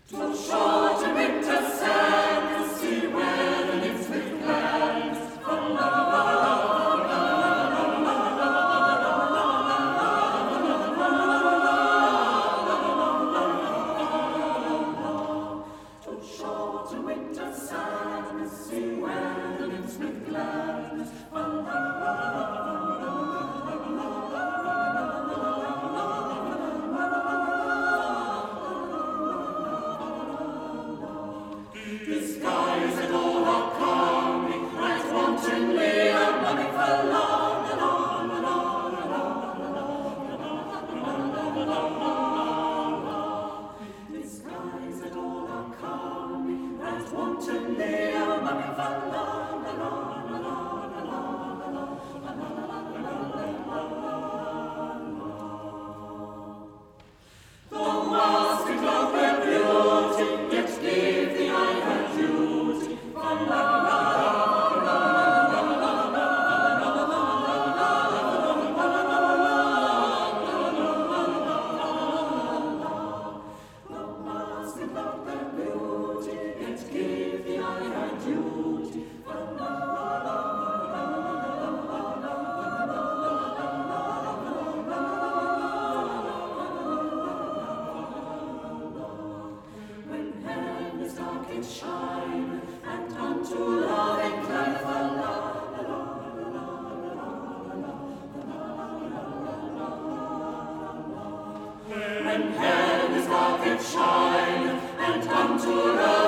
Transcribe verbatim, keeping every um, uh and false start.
Too short a winter sad, the sea where the nymphs with gladness from love. Too short a winter sad, the sea where the nymphs with gladness from love. Disguised all are coming, right wantonly a running for long and on and on and on and on and on. Disguised all are coming, right wantonly a running for long and on and on and on and on and on. Though masked of their beauty, yet give the eye her duty. For la la la la Though masked of their beauty, yet give the eye her duty. For la la la When heaven is dark it shine, and unto love incline for la la la When heaven is dark it shine, and unto love